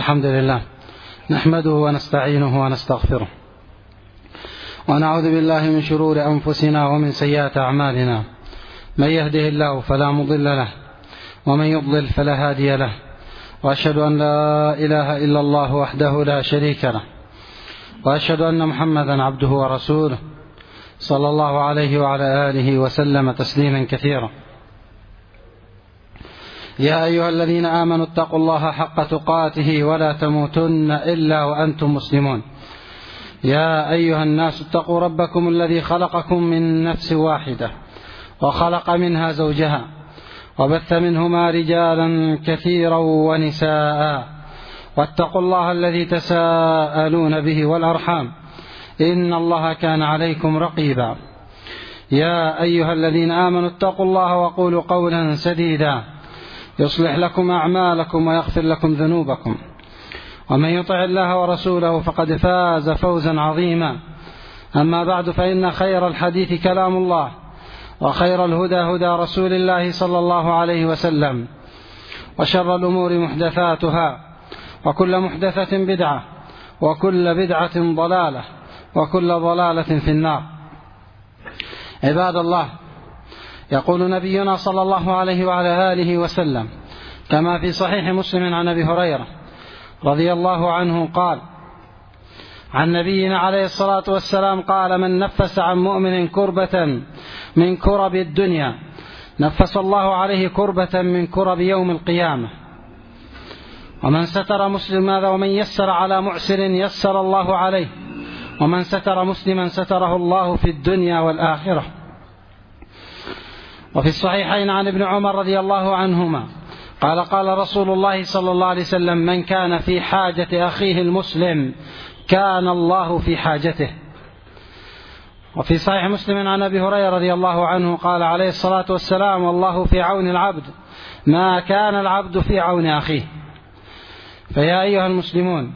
الحمد لله نحمده ونستعينه ونستغفره ونعوذ بالله من شرور أنفسنا ومن سيئات أعمالنا. من يهده الله فلا مضل له ومن يضلل فلا هادي له، وأشهد أن لا إله إلا الله وحده لا شريك له، وأشهد أن محمدا عبده ورسوله صلى الله عليه وعلى آله وسلم تسليما كثيرا. يا أيها الذين آمنوا اتقوا الله حق تقاته ولا تموتن إلا وأنتم مسلمون. يا أيها الناس اتقوا ربكم الذي خلقكم من نفس واحدة وخلق منها زوجها وبث منهما رجالا كثيرا ونساء، واتقوا الله الذي تساءلون به والأرحام إن الله كان عليكم رقيبا. يا أيها الذين آمنوا اتقوا الله وقولوا قولا سديدا يصلح لكم أعمالكم ويغفر لكم ذنوبكم، ومن يطع الله ورسوله فقد فاز فوزا عظيما. أما بعد، فإن خير الحديث كلام الله، وخير الهدى هدى رسول الله صلى الله عليه وسلم، وشر الأمور محدثاتها، وكل محدثة بدعة، وكل بدعة ضلالة، وكل ضلالة في النار. عباد الله، يقول نبينا صلى الله عليه وعلى آله وسلم كما في صحيح مسلم عن أبي هريرة رضي الله عنه قال عن نبينا عليه الصلاة والسلام قال: من نفس عن مؤمن كربة من كرب الدنيا نفس الله عليه كربة من كرب يوم القيامة. ومن ستر مسلما ومن يسر على معسر يسر الله عليه، ومن ستر مسلما ستره الله في الدنيا والآخرة. وفي الصحيحين عن ابن عمر رضي الله عنهما قال: قال رسول الله صلى الله عليه وسلم: من كان في حاجة أخيه المسلم كان الله في حاجته. وفي صحيح مسلم عن أبي هريرة رضي الله عنه قال عليه الصلاة والسلام: والله في عون العبد ما كان العبد في عون أخيه. فيا أيها المسلمون،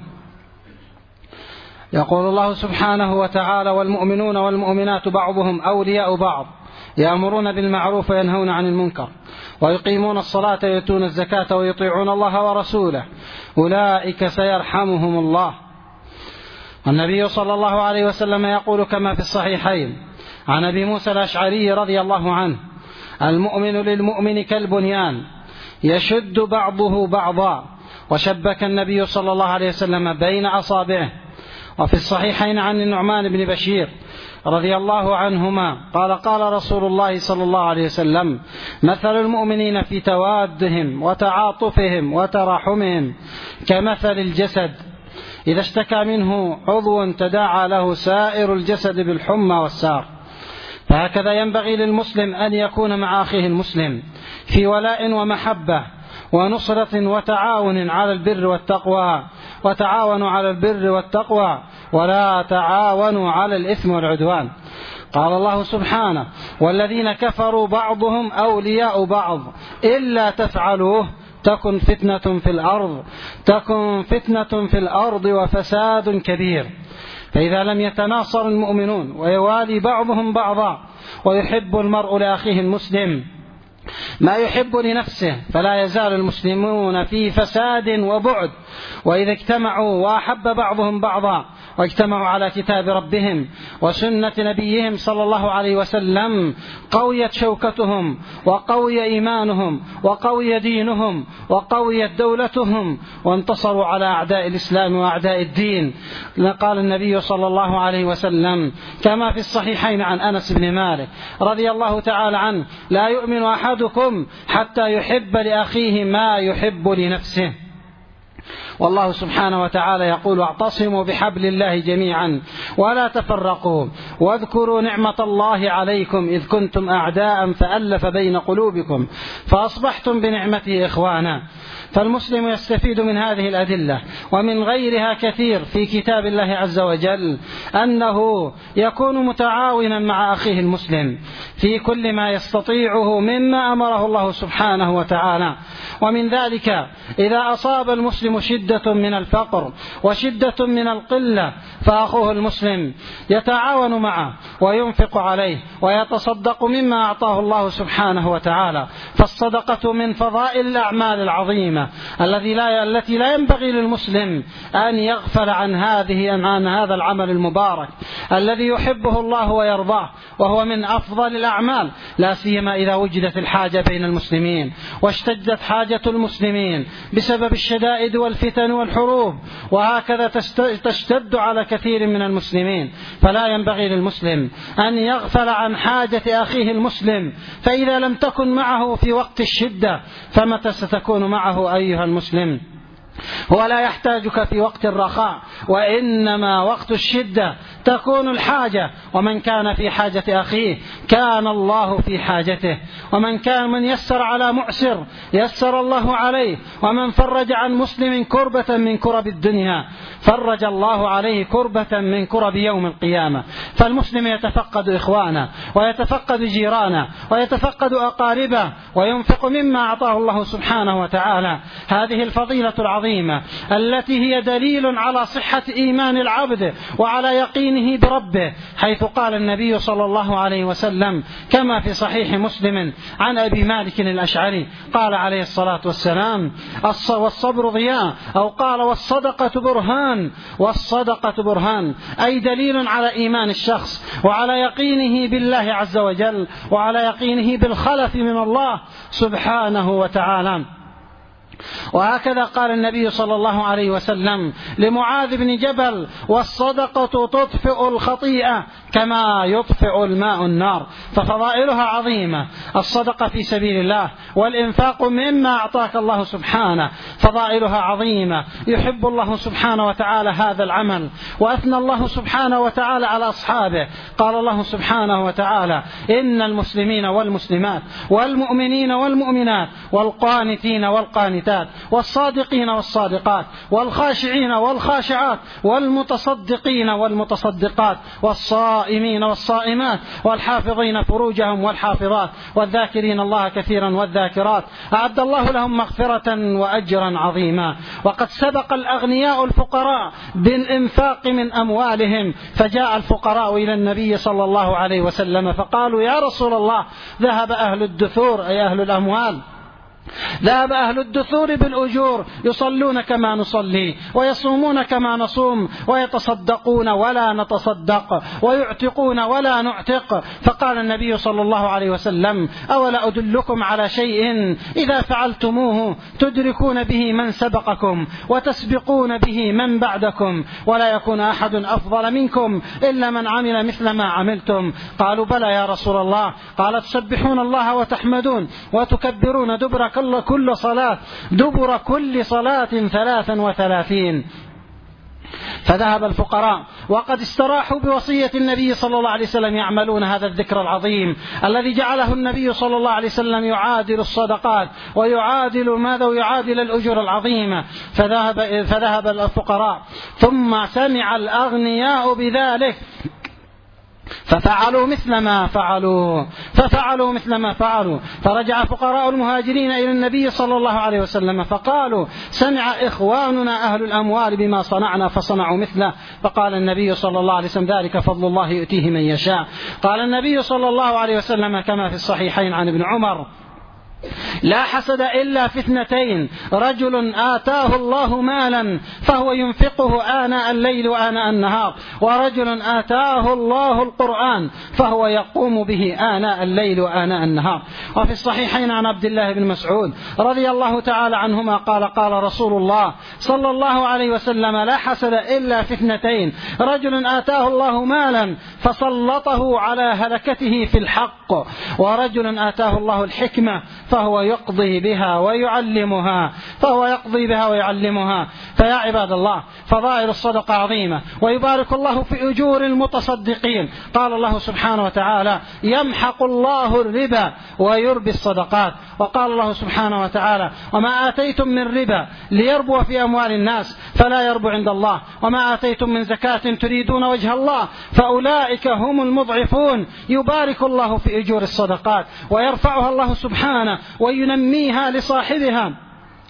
يقول الله سبحانه وتعالى: والمؤمنون والمؤمنات بعضهم أولياء بعض يأمرون بالمعروف وينهون عن المنكر ويقيمون الصلاة ويؤتون الزكاة ويطيعون الله ورسوله أولئك سيرحمهم الله. النبي صلى الله عليه وسلم يقول كما في الصحيحين عن أبي موسى الأشعري رضي الله عنه: المؤمن للمؤمن كالبنيان يشد بعضه بعضا. وشبك النبي صلى الله عليه وسلم بين أصابعه. وفي الصحيحين عن النعمان بن بشير رضي الله عنهما قال: قال رسول الله صلى الله عليه وسلم: مثل المؤمنين في توادهم وتعاطفهم وتراحمهم كمثل الجسد إذا اشتكى منه عضو تداعى له سائر الجسد بالحمى والسار. فهكذا ينبغي للمسلم أن يكون مع أخيه المسلم في ولاء ومحبة ونصرة وتعاون على البر والتقوى، وتعاونوا على البر والتقوى ولا تعاونوا على الإثم والعدوان. قال الله سبحانه: والذين كفروا بعضهم أولياء بعض إلا تفعلوه تكن فتنة في الأرض وفساد كبير. فإذا لم يتناصر المؤمنون ويوالي بعضهم بعضا ويحب المرء لأخيه المسلم ما يحب لنفسه فلا يزال المسلمون في فساد وبعد. وإذا اجتمعوا وأحب بعضهم بعضا واجتمعوا على كتاب ربهم وسنة نبيهم صلى الله عليه وسلم قويت شوكتهم وقوي إيمانهم وقوي دينهم وقويت دولتهم وانتصروا على أعداء الإسلام وأعداء الدين. قال النبي صلى الله عليه وسلم كما في الصحيحين عن أنس بن مالك رضي الله تعالى عنه: لا يؤمن أحدكم حتى يحب لأخيه ما يحب لنفسه. والله سبحانه وتعالى يقول: واعتصموا بحبل الله جميعا ولا تفرقوا واذكروا نعمة الله عليكم إذ كنتم أعداء فألف بين قلوبكم فأصبحتم بنعمته إخوانا. فالمسلم يستفيد من هذه الأدلة ومن غيرها كثير في كتاب الله عز وجل أنه يكون متعاونا مع أخيه المسلم في كل ما يستطيعه مما أمره الله سبحانه وتعالى. ومن ذلك إذا أصاب المسلم شدة شدة من الفقر وشدة من القلة، فأخوه المسلم يتعاون معه وينفق عليه ويتصدق مما أعطاه الله سبحانه وتعالى. فالصدقة من فضائل الأعمال العظيمة التي لا ينبغي للمسلم أن يغفل عن هذا العمل المبارك الذي يحبه الله ويرضاه، وهو من أفضل الأعمال، لا سيما إذا وجدت الحاجة بين المسلمين واشتدت حاجة المسلمين بسبب الشدائد والفتن والحروب، وهكذا تشتد على كثير من المسلمين. فلا ينبغي للمسلم أن يغفل عن حاجة أخيه المسلم، فإذا لم تكن معه في وقت الشدة فمتى ستكون معه أيها المسلم؟ هو لا يحتاجك في وقت الرخاء، وإنما وقت الشدة تكون الحاجة. ومن كان في حاجة أخيه كان الله في حاجته، من يسر على معسر يسر الله عليه، ومن فرج عن مسلم كربة من كرب الدنيا فرج الله عليه كربة من كرب يوم القيامة. فالمسلم يتفقد إخوانه ويتفقد جيرانه ويتفقد أقاربه وينفق مما أعطاه الله سبحانه وتعالى. هذه الفضيلة العظيمة التي هي دليل على صحة إيمان العبد وعلى يقينه بربه، حيث قال النبي صلى الله عليه وسلم كما في صحيح مسلم عن أبي مالك الأشعري قال عليه الصلاة والسلام: والصبر ضياء، أو قال: والصدقة برهان، أي دليل على إيمان الشخص وعلى يقينه بالله عز وجل وعلى يقينه بالخلف من الله سبحانه وتعالى. وهكذا قال النبي صلى الله عليه وسلم لمعاذ بن جبل: والصدقة تطفئ الخطيئة كما يطفئ الماء النار. ففضائلها عظيمة، الصدقة في سبيل الله والإنفاق مما أعطاك الله سبحانه فضائلها عظيمة. يحب الله سبحانه وتعالى هذا العمل، وأثنى الله سبحانه وتعالى على أصحابه. قال الله سبحانه وتعالى: إن المسلمين والمسلمات والمؤمنين والمؤمنات والقانتين والقانتات والصادقين والصادقات والخاشعين والخاشعات والمتصدقين والمتصدقات والصائمين والصائمات والحافظين فروجهم والحافظات والذاكرين الله كثيرا والذاكرات أعد الله لهم مغفرة وأجرا عظيما. وقد سبق الأغنياء الفقراء بالإنفاق من أموالهم، فجاء الفقراء إلى النبي صلى الله عليه وسلم فقالوا: يا رسول الله، ذهب أهل الدثور، أي أهل الأموال، ذهب أهل الدثور بالأجور، يصلون كما نصلي ويصومون كما نصوم ويتصدقون ولا نتصدق ويعتقون ولا نعتق. فقال النبي صلى الله عليه وسلم: أولا أدلكم على شيء إذا فعلتموه تدركون به من سبقكم وتسبقون به من بعدكم، ولا يكون أحد أفضل منكم إلا من عمل مثل ما عملتم. قالوا: بلى يا رسول الله. قال: تسبحون الله وتحمدون وتكبرون دبر كل صلاة 33. فذهب الفقراء وقد استراحوا بوصية النبي صلى الله عليه وسلم يعملون هذا الذكر العظيم الذي جعله النبي صلى الله عليه وسلم يعادل الصدقات ويعادل الأجور العظيمة. فذهب الفقراء، ثم سمع الأغنياء بذلك ففعلوا مثل ما فعلوا. فرجع فقراء المهاجرين إلى النبي صلى الله عليه وسلم فقالوا: سمع إخواننا أهل الأموال بما صنعنا فصنعوا مثله. فقال النبي صلى الله عليه وسلم: ذلك فضل الله يؤتيه من يشاء. قال النبي صلى الله عليه وسلم كما في الصحيحين عن ابن عمر: لا حسد إلا في اثنتين: رجل آتاه الله مالا فهو ينفقه آناء الليل وآناء النهار، ورجل آتاه الله القرآن فهو يقوم به آناء الليل وآناء النهار. وفي الصحيحين عن عبد الله بن مسعود رضي الله تعالى عنهما قال: قال رسول الله صلى الله عليه وسلم: لا حسد إلا في اثنتين: رجل آتاه الله مالا فسلطه على هلكته في الحق، ورجل آتاه الله الحكمة فهو يقضي بها ويعلمها. فيا عباد الله، فضائل الصدقة عظيمة، ويبارك الله في أجور المتصدقين. قال الله سبحانه وتعالى: يمحق الله الربا ويربي الصدقات. وقال الله سبحانه وتعالى: وما آتيتم من ربا ليربو في أموال الناس فلا يربو عند الله، وما آتيتم من زكاة تريدون وجه الله فأولئك هم المضعفون. يبارك الله في أجور الصدقات ويرفعها الله سبحانه وينميها لصاحبها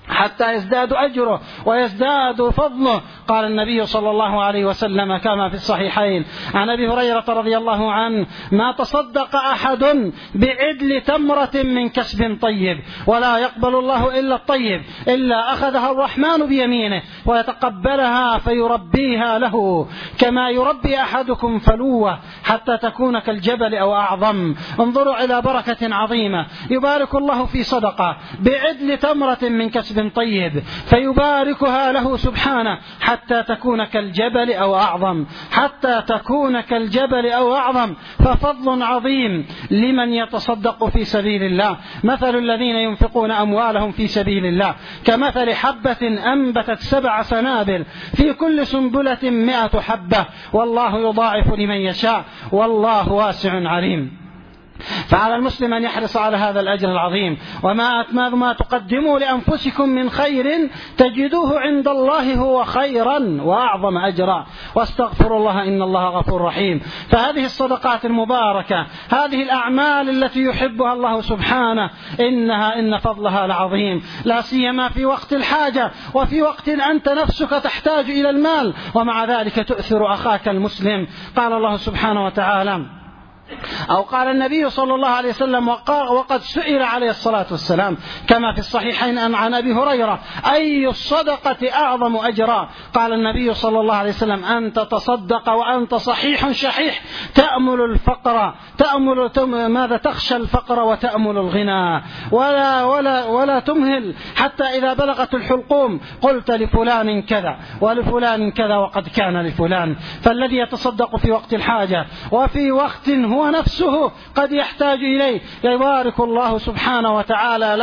حتى يزداد أجره ويزداد فضله. قال النبي صلى الله عليه وسلم كما في الصحيحين عن أبي هريرة رضي الله عنه: ما تصدق أحد بعدل تمرة من كسب طيب ولا يقبل الله إلا الطيب إلا أخذها الرحمن بيمينه ويتقبلها فيربيها له كما يربي أحدكم فلوة حتى تكون كالجبل أو أعظم. انظروا إلى بركة عظيمة يبارك الله في صدقة بعدل تمرة من كسب طيب فيباركها له سبحانه حتى تكون كالجبل أو أعظم، حتى تكون كالجبل أو أعظم. ففضل عظيم لمن يتصدق في سبيل الله. مثل الذين ينفقون أموالهم في سبيل الله كمثل حبة أنبتت 7 سنابل في كل سنبلة 100 حبة والله يضاعف لمن يشاء والله واسع عليم. فعلى المسلم أن يحرص على هذا الأجر العظيم. وما تقدموا لأنفسكم من خير تجدوه عند الله هو خيرا وأعظم أجرا واستغفروا الله إن الله غفور رحيم. فهذه الصدقات المباركة، هذه الأعمال التي يحبها الله سبحانه، إن فضلها لعظيم، لا سيما في وقت الحاجة وفي وقت أنت نفسك تحتاج إلى المال ومع ذلك تؤثر أخاك المسلم. قال الله سبحانه وتعالى أو قال النبي صلى الله عليه وسلم وقد سئل عليه الصلاة والسلام كما في الصحيحين عن أبي هريرة: أي الصدقة أعظم أجرا؟ قال النبي صلى الله عليه وسلم: أن تتصدق وأنت صحيح شحيح تأمل الفقر تخشى الفقر وتأمل الغنى ولا تمهل حتى إذا بلغت الحلقوم قلت لفلان كذا ولفلان كذا وقد كان لفلان. فالذي يتصدق في وقت الحاجة وفي وقت هو نفسه قد يحتاج إليه يبارك الله سبحانه وتعالى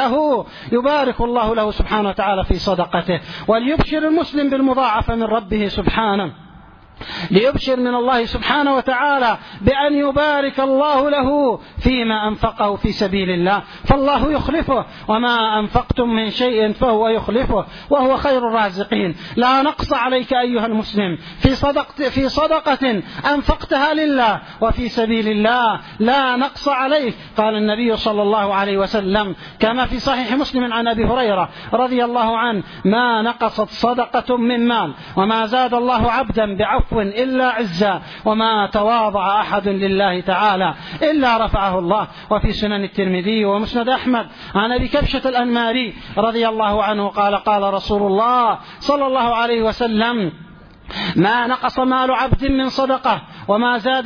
له سبحانه وتعالى في صدقته. وليبشر المسلم بالمضاعفة من ربه سبحانه، ليبشر من الله سبحانه وتعالى بأن يبارك الله له فيما أنفقه في سبيل الله، فالله يخلفه، وما أنفقتم من شيء فهو يخلفه وهو خير الرازقين. لا نقص عليك أيها المسلم في صدقة أنفقتها لله وفي سبيل الله، لا نقص عليك. قال النبي صلى الله عليه وسلم كما في صحيح مسلم عن أبي هريرة رضي الله عنه: ما نقصت صدقة من مال وما زاد الله عبدا بعفو إلا عزا وما تواضع أحد لله تعالى إلا رفعه الله. وفي سنن الترمذي ومسند أحمد عن أبي كبشة الأنماري رضي الله عنه قال رسول الله صلى الله عليه وسلم: ما نقص مال عبد من صدقة وما ازداد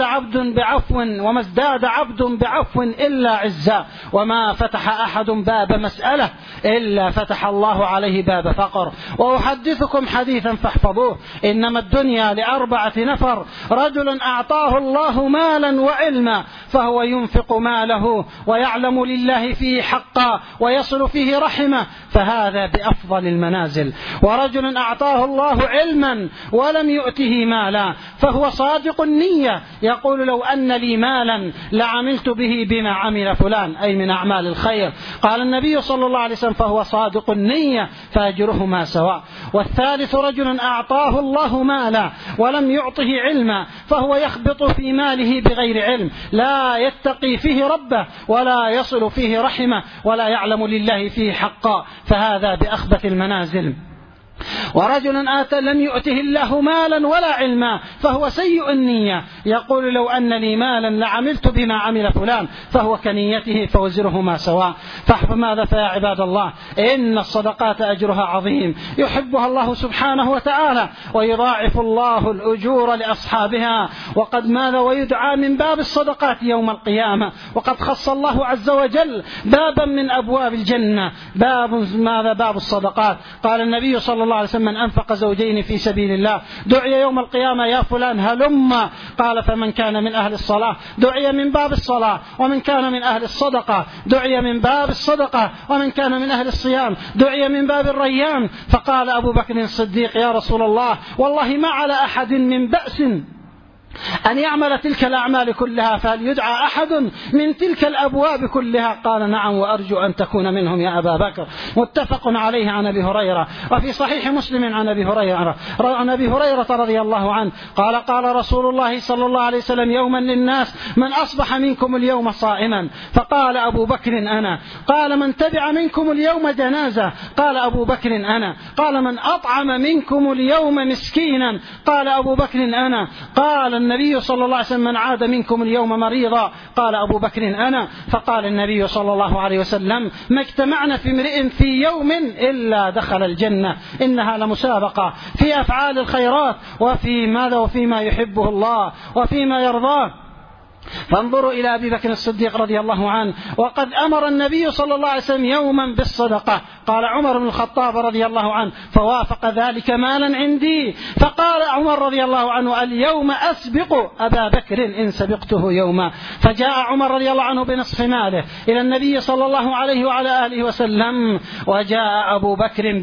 عبد بعفو إلا عزا وما فتح أحد باب مسألة إلا فتح الله عليه باب فقر. وأحدثكم حديثا فاحفظوه: إنما الدنيا ل4 نفر: رجل أعطاه الله مالا وعلما فهو ينفق ماله ويعلم لله فيه حقا ويصل فيه رحمه فهذا بأفضل المنازل. ورجل أعطاه الله علما ولم يؤته مالا فهو صادق النية يقول: لو أن لي مالا لعملت به بما عمل فلان، أي من أعمال الخير. قال النبي صلى الله عليه وسلم: فهو صادق النية فأجرهما سواء. والثالث: رجل أعطاه الله مالا ولم يعطه علما فهو يخبط في ماله بغير علم لا يتقي فيه ربه ولا يصل فيه رحمه ولا يعلم لله فيه حقا فهذا بأخبث المنازل. ورجل آتى لم يؤته الله مالا ولا علما فهو سيء النية يقول: لو أن لي مالا لعملت بما عمل فلان، فهو كنيته فوزرهما سواء. فماذا فيا عباد الله، إن الصدقات أجرها عظيم يحبها الله سبحانه وتعالى ويضاعف الله الأجور لأصحابها. ويدعى من باب الصدقات يوم القيامة. وقد خص الله عز وجل بابا من أبواب الجنة، باب الصدقات. قال النبي صلى الله عليه وسلم: من أنفق زوجين في سبيل الله دعي يوم القيامة: يا فلان هلم. قال: فمن كان من أهل الصلاة دعي من باب الصلاة، ومن كان من أهل الصدقة دعي من باب الصدقة، ومن كان من أهل الصيام دعي من باب الريان. فقال أبو بكر الصديق: يا رسول الله والله ما على أحد من بأس أن يعمل تلك الأعمال كلها، فهل يدعى أحد من تلك الأبواب كلها؟ قال نعم، وأرجو أن تكون منهم يا أبا بكر. متفق عليه عن أبي هريرة، وفي صحيح مسلم عن أبي هريرة رضي الله عنه قال قال رسول الله صلى الله عليه وسلم يوما للناس: من أصبح منكم اليوم صائما؟ فقال أبو بكر أنا. قال: من تبع منكم اليوم جنازة؟ قال أبو بكر أنا. قال: من أطعم منكم اليوم مسكينا؟ قال أبو بكر أنا. قال النبي صلى الله عليه وسلم: من عاد منكم اليوم مريضا؟ قال أبو بكر أنا. فقال النبي صلى الله عليه وسلم: ما اجتمعنا في امرئ في يوم إلا دخل الجنة. إنها لمسابقة في أفعال الخيرات، وفي ماذا؟ وفيما يحبه الله وفيما يرضاه. فانظروا إلى أبي بكر الصديق رضي الله عنه، وقد أمر النبي صلى الله عليه وسلم يوما بالصدقة. قال عمر بن الخطاب رضي الله عنه: فوافق ذلك مالا عندي. فقال عمر رضي الله عنه: اليوم أسبق أبا بكر إن سبقته يوما. فجاء عمر رضي الله عنه بنصف ماله إلى النبي صلى الله عليه وعلى آله وسلم، وجاء أبو بكر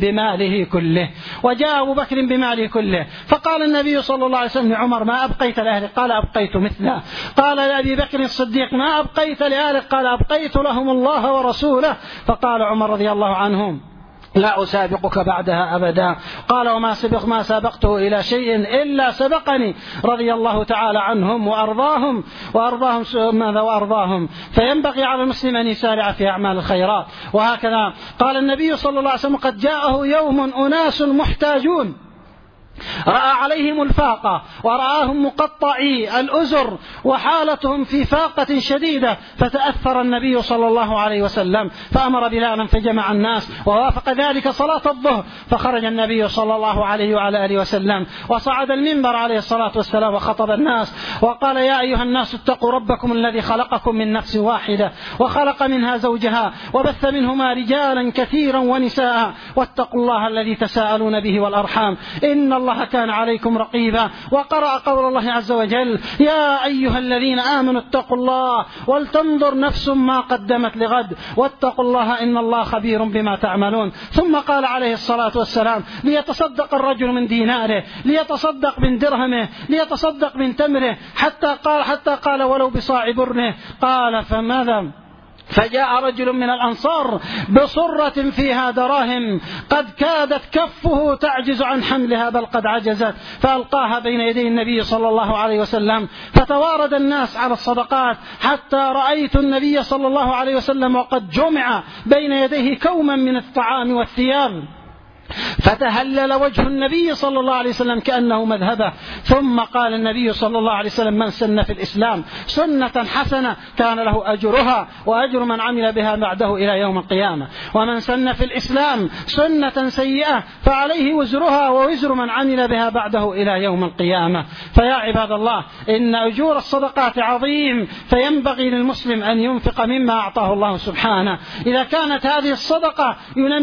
بماله كله. فقال النبي صلى الله عليه وسلم لعمر: ما أبقيت لأهلك؟ قال: أبقيت مثله. قال لأبي بكر الصديق: ما أبقيت لأهلك؟ قال: أبقيت لهم الله ورسوله. فقال عمر رضي الله عنه: لا أسابقك بعدها أبدا. قال: ما سبقته إلى شيء إلا سبقني، رضي الله تعالى عنهم وأرضاهم. فينبغي على المسلم أن يسارع في أعمال الخيرات. وهكذا قال النبي صلى الله عليه وسلم: قد جاءه يوم أناس محتاجون، رأى عليهم الفاقة ورآهم مقطعي الأزر وحالتهم في فاقة شديدة، فتأثر النبي صلى الله عليه وسلم فأمر بلالا فجمع الناس، ووافق ذلك صلاة الظهر. فخرج النبي صلى الله عليه وعلى آله وسلم وصعد المنبر عليه الصلاة والسلام وخطب الناس وقال: يا أيها الناس اتقوا ربكم الذي خلقكم من نفس واحدة وخلق منها زوجها وبث منهما رجالا كثيرا ونساء، واتقوا الله الذي تساءلون به والأرحام إن الله كان عليكم رقيبا. وقرأ قول الله عز وجل: يا أيها الذين آمنوا اتقوا الله ولتنظر نفس ما قدمت لغد واتقوا الله إن الله خبير بما تعملون. ثم قال عليه الصلاة والسلام: ليتصدق الرجل من ديناره، ليتصدق من درهمه، ليتصدق من تمره، حتى قال ولو بصاع برنه. قال: فماذا؟ فجاء رجل من الأنصار بصرة فيها دراهم قد كادت كفه تعجز عن حملها، بل قد عجزت، فألقاها بين يدي النبي صلى الله عليه وسلم. فتوارد الناس على الصدقات حتى رأيت النبي صلى الله عليه وسلم وقد جمع بين يديه كوما من الطعام والثياب، فتهلل وجه النبي صلى الله عليه وسلم كأنه مذهبه. ثم قال النبي صلى الله عليه وسلم: من سن في الإسلام سنة حسنة كان له أجرها وأجر من عمل بها بعده إلى يوم القيامة، ومن سن في الإسلام سنة سيئة فعليه وزرها ووزر من عمل بها بعده إلى يوم القيامة. فيا عباد الله، إن أجور الصدقات عظيم، فينبغي للمسلم أن ينفق مما أعطاه الله سبحانه. إذا كانت هذه الصدقة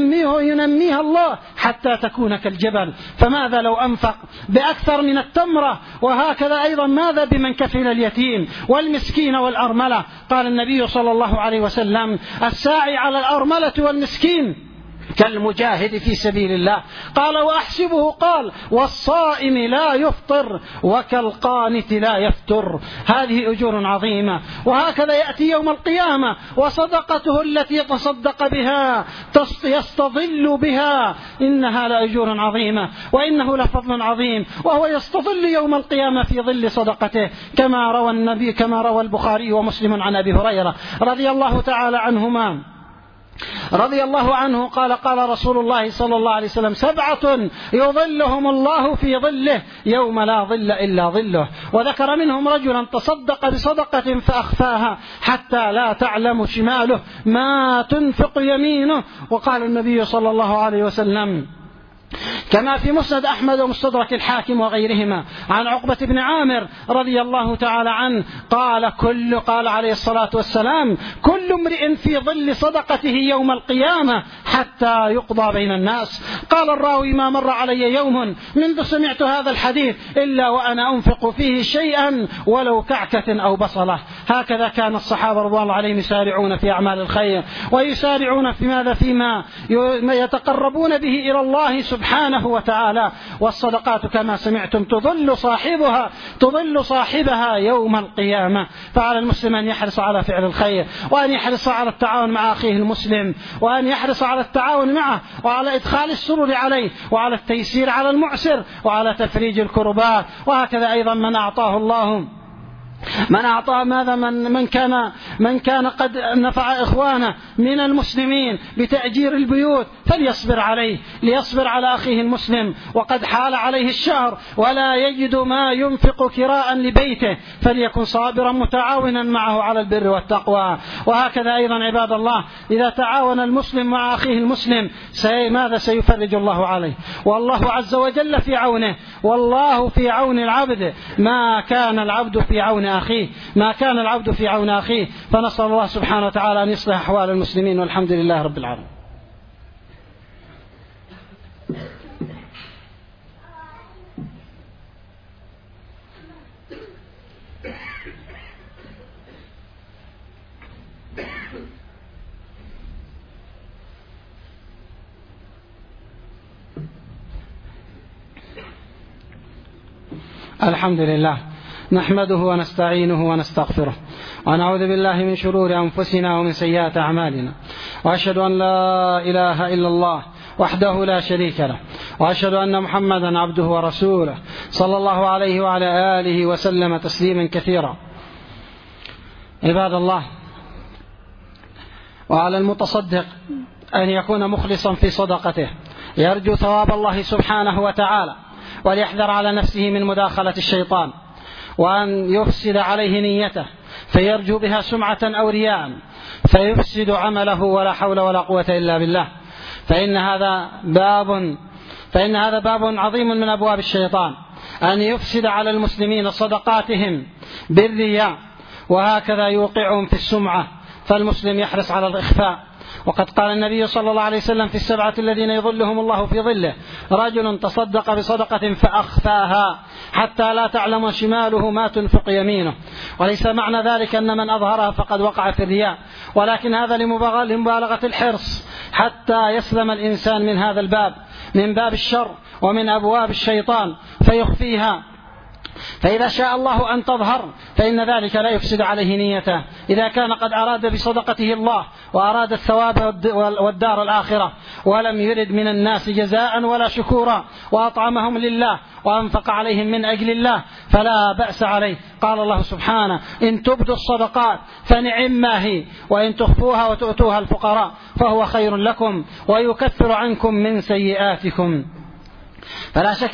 ينميها الله حتى تكون كالجبل، فماذا لو أنفق بأكثر من التمرة؟ وهكذا أيضا ماذا بمن كفل اليتيم والمسكين والأرملة؟ قال النبي صلى الله عليه وسلم: الساعي على الأرملة والمسكين كالمجاهد في سبيل الله. قال: وأحسبه قال: والصائم لا يفطر وكالقانت لا يفتر. هذه أجور عظيمة. وهكذا يأتي يوم القيامة وصدقته التي يتصدق بها يستظل بها، إنها لأجور عظيمة وإنه لفضل عظيم، وهو يستظل يوم القيامة في ظل صدقته، كما روى البخاري ومسلم عن أبي هريرة رضي الله تعالى عنه قال: قال رسول الله صلى الله عليه وسلم: 7 يظلهم الله في ظله يوم لا ظل إلا ظله. وذكر منهم رجلا تصدق بصدقة فأخفاها حتى لا تعلم شماله ما تنفق يمينه. وقال النبي صلى الله عليه وسلم كما في مسند أحمد ومستدرك الحاكم وغيرهما عن عقبة بن عامر رضي الله تعالى عنه قال عليه الصلاة والسلام: كل امرئ في ظل صدقته يوم القيامة حتى يقضى بين الناس. قال الراوي: ما مر علي يوم منذ سمعت هذا الحديث إلا وأنا أنفق فيه شيئا ولو كعكة أو بصلة. هكذا كان الصحابة رضي الله عليهم يسارعون في أعمال الخير، ويسارعون فيما يتقربون به إلى الله سبحانه سبحانه وتعالى. والصدقات كما سمعتم تضل صاحبها يوم القيامة. فعلى المسلم أن يحرص على فعل الخير، وأن يحرص على التعاون مع أخيه المسلم، وأن يحرص على التعاون معه، وعلى إدخال السرور عليه، وعلى التيسير على المعسر، وعلى تفريج الكربات. وهكذا أيضا من أعطاه ماذا من كان قد نفع إخوانه من المسلمين بتأجير البيوت فليصبر عليه، ليصبر على أخيه المسلم وقد حال عليه الشهر ولا يجد ما ينفق كراء لبيته، فليكن صابرا متعاونا معه على البر والتقوى. وهكذا أيضا عباد الله إذا تعاون المسلم مع أخيه المسلم ماذا سيفرج الله عليه، والله عز وجل في عونه، والله في عون العبد ما كان العبد في عون أخيه. فنسأل الله سبحانه وتعالى أن يصلح أحوال المسلمين، والحمد لله رب العالمين. الحمد لله نحمده ونستعينه ونستغفره، ونعوذ بالله من شرور أنفسنا ومن سيئات أعمالنا، وأشهد أن لا إله إلا الله وحده لا شريك له، وأشهد أن محمدا عبده ورسوله صلى الله عليه وعلى آله وسلم تسليما كثيرا. عباد الله، وعلى المتصدق أن يكون مخلصا في صدقته، يرجو ثواب الله سبحانه وتعالى، وليحذر على نفسه من مداخلة الشيطان، وأن يفسد عليه نيته فيرجو بها سمعة أو رياء فيفسد عمله، ولا حول ولا قوة إلا بالله. فإن هذا باب عظيم من أبواب الشيطان، أن يفسد على المسلمين صدقاتهم بالرياء، وهكذا يوقعهم في السمعة. فالمسلم يحرص على الإخفاء. وقد قال النبي صلى الله عليه وسلم في السبعة الذين يظلهم الله في ظله: رجل تصدق بصدقة فأخفاها حتى لا تعلم شماله ما تنفق يمينه. وليس معنى ذلك أن من أظهرها فقد وقع في الرياء، ولكن هذا لمبالغة الحرص حتى يسلم الإنسان من هذا الباب، من باب الشر ومن أبواب الشيطان، فيخفيها. فإذا شاء الله أن تظهر فإن ذلك لا يفسد عليه نيته، إذا كان قد أراد بصدقته الله وأراد الثواب والدار الآخرة، ولم يرد من الناس جزاء ولا شكورا، وأطعمهم لله وأنفق عليهم من أجل الله، فلا بأس عليه. قال الله سبحانه: إن تبدوا الصدقات فنعم ما هي، وإن تخفوها وتؤتوها الفقراء فهو خير لكم ويكفر عنكم من سيئاتكم. فلا شك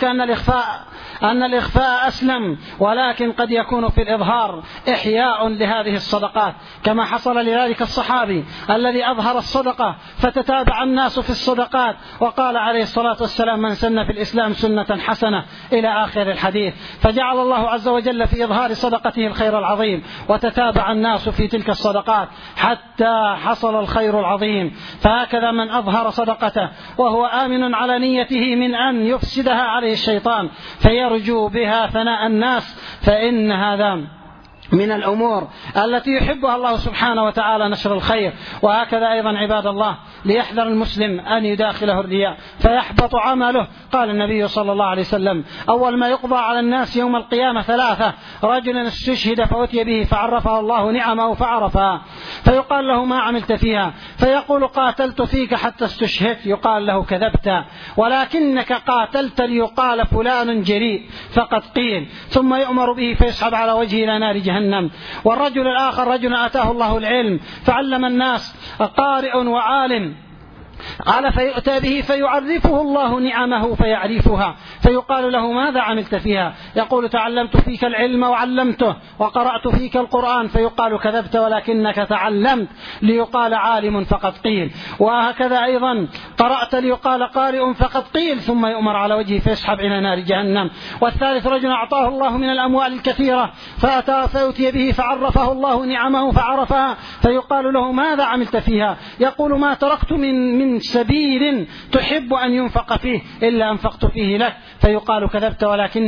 أن الإخفاء أسلم، ولكن قد يكون في الإظهار إحياء لهذه الصدقات، كما حصل لذلك الصحابي الذي أظهر الصدقة فتتابع الناس في الصدقات، وقال عليه الصلاة والسلام: من سن في الإسلام سنة حسنة إلى آخر الحديث. فجعل الله عز وجل في إظهار صدقته الخير العظيم، وتتابع الناس في تلك الصدقات حتى حصل الخير العظيم. فهكذا من أظهر صدقته وهو آمن على نيته من أن يفسدها عليه الشيطان فيرجو بها ثناء الناس، فإن هذا من الأمور التي يحبها الله سبحانه وتعالى، نشر الخير. وهكذا أيضا عباد الله ليحذر المسلم أن يداخله الرياء فيحبط عمله. قال النبي صلى الله عليه وسلم: أول ما يقضى على الناس يوم القيامة 3: رجل استشهد فأتي به فعرفه الله نعمه فعرفها، فيقال له: ما عملت فيها؟ فيقول: قاتلت فيك حتى استشهدت. يقال له: كذبت، ولكنك قاتلت ليقال فلان جريء، فقد قيل. ثم يؤمر به فيسحب على وجهه إلى نار جهنم. والرجل الآخر رجل آتاه الله العلم فعلم الناس، قارئ وعالم، قال: فيؤتى به فيعرفه الله نعمه فيعرفها، فيقال له: ماذا عملت فيها؟ يقول: تعلمت فيك العلم وعلمته وقرأت فيك القرآن. فيقال: كذبت، ولكنك تعلمت ليقال عالم فقد قيل. وهكذا أيضا قرأت ليقال قارئ فقد قيل. ثم يؤمر على وجهه فيسحب إلى نار جهنم. والثالث رجل أعطاه الله من الأموال الكثيرة فأتي به فعرفه الله نعمه فعرفها، فيقال له: ماذا عملت فيها؟ يقول: ما تركت من من سبيل تحب أن ينفق فيه إلا أنفقت فيه لك، فيقال كذبت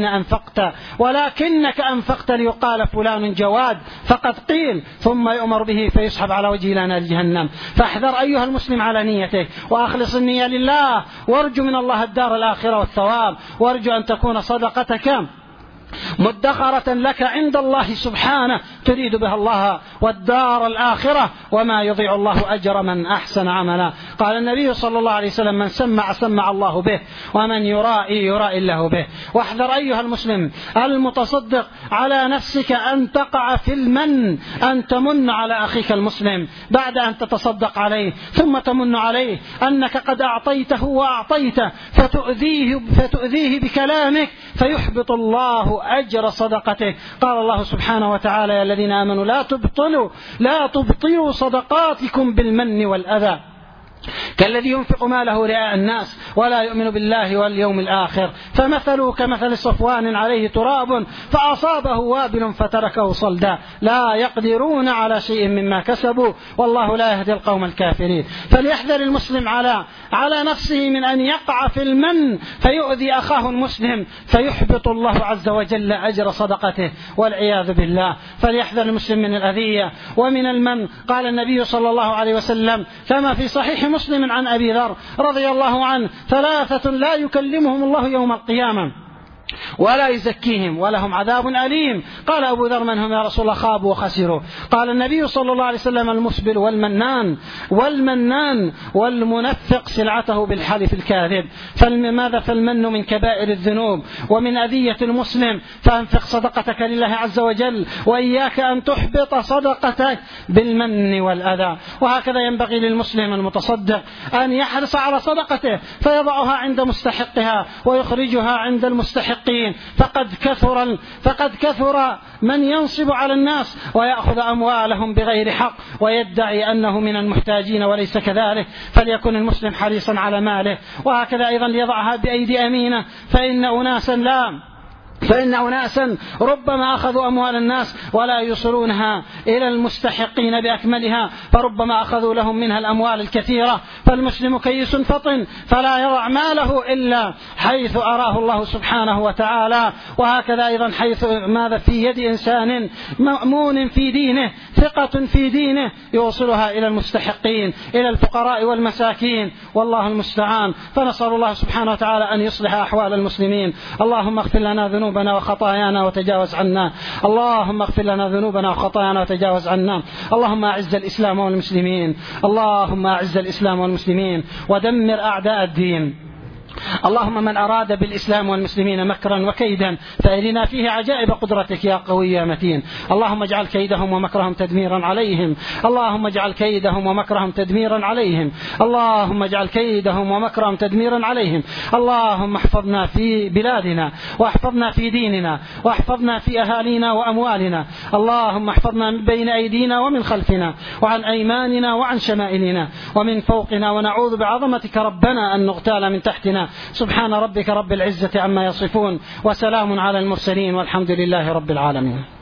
ولكنك أنفقت ليقال فلان جواد، فقد قيل، ثم يؤمر به فيسحب على وجهه إلى نار جهنم. فاحذر أيها المسلم على نيتك، وأخلص النية لله، وارجو من الله الدار الآخرة والثواب، وارجو أن تكون صدقتك مدخرة لك عند الله سبحانه تريد بها الله والدار الآخرة، وما يضيع الله أجر من أحسن عملا. قال النبي صلى الله عليه وسلم: من سمع الله به، ومن يرائي الله به. واحذر أيها المسلم المتصدق على نفسك أن تقع في المن، أن تمن على أخيك المسلم بعد أن تتصدق عليه، ثم تمن عليه أنك قد أعطيته وأعطيته، فتؤذيه بكلامك فيحبط الله أجر صدقته. قال الله سبحانه وتعالى: يا الذين آمنوا لا تبطلوا صدقاتكم بالمن والأذى كالذي ينفق ماله رئاء الناس ولا يؤمن بالله واليوم الآخر، فمثله كمثل صفوان عليه تراب فأصابه وابل فتركه صلدا، لا يقدرون على شيء مما كسبوا والله لا يهدي القوم الكافرين. فليحذر المسلم على نفسه من أن يقع في المن فيؤذي أخاه المسلم فيحبط الله عز وجل أجر صدقته والعياذ بالله. فليحذر المسلم من الأذية ومن المن. قال النبي صلى الله عليه وسلم كما في صحيح مسلم عن أبي ذر رضي الله عنه: 3 لا يكلمهم الله يوم القيامة ولا يزكيهم ولهم عذاب أليم. قال أبو ذر: من هم يا رسول الله؟ خابوا وخسروا. قال النبي صلى الله عليه وسلم: المسبل والمنان والمنفق سلعته بالحلف الكاذب. فالمن من كبائر الذنوب ومن أذية المسلم، فأنفق صدقتك لله عز وجل، وإياك أن تحبط صدقتك بالمن والأذى. وهكذا ينبغي للمسلم المتصدق أن يحرص على صدقته فيضعها عند مستحقها ويخرجها عند المستحق. فقد كثر من ينصب على الناس ويأخذ أموالهم بغير حق ويدعي أنه من المحتاجين وليس كذلك. فليكن المسلم حريصا على ماله، وهكذا أيضا ليضعها بأيدي أمينة، فإن أناسا ربما أخذوا أموال الناس ولا يوصلونها إلى المستحقين بأكملها، فربما أخذوا لهم منها الأموال الكثيرة. فالمسلم كيس فطن فلا يضع ماله إلا حيث أراه الله سبحانه وتعالى. وهكذا أيضا حيث في يد إنسان مأمون في دينه، ثقة في دينه، يوصلها إلى المستحقين، إلى الفقراء والمساكين، والله المستعان. فنسأل الله سبحانه وتعالى أن يصلح أحوال المسلمين. اللهم اغفر لنا ذنوبنا وخطايانا وتجاوز عنا. اللهم اغفر لنا ذنوبنا وخطايانا وتجاوز عنا. اللهم أعز الإسلام والمسلمين ودمر أعداء الدين. اللهم من أراد بالإسلام والمسلمين مكرا وكيدا فأرنا فيه عجائب قدرتك يا قوي يا متين. اللهم اجعل كيدهم ومكرهم تدميرا عليهم. اللهم اجعل كيدهم ومكرهم تدميرا عليهم. اللهم اجعل كيدهم ومكرهم تدميرا عليهم. اللهم احفظنا في بلادنا، واحفظنا في ديننا، واحفظنا في أهالينا وأموالنا. اللهم احفظنا من بين أيدينا ومن خلفنا، وعن أيماننا وعن شمائلنا، ومن فوقنا، ونعوذ بعظمتك ربنا أن نغتال من تحتنا. سبحان ربك رب العزة عما يصفون، وسلام على المرسلين، والحمد لله رب العالمين.